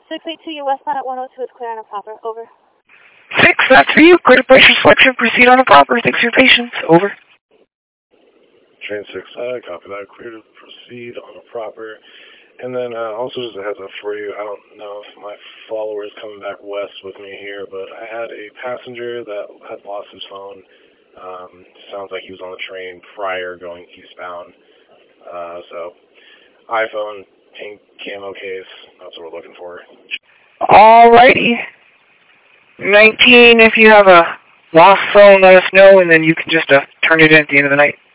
682, you're westbound at 102 is clear on a proper. Over. 6, that's for you. Clear to place your selection. Proceed on a proper. Thanks for your patience. Over. Train 6, copy that. Clear to proceed on a proper. And then also just a heads up for you, I don't know if my follower is coming back west with me here, but I had a passenger that had lost his phone. Sounds like he was on the train prior going eastbound. So iPhone, pink camo case, that's what we're looking for. Alrighty. 19, if you have a lost phone, let us know, and then you can just turn it in at the end of the night.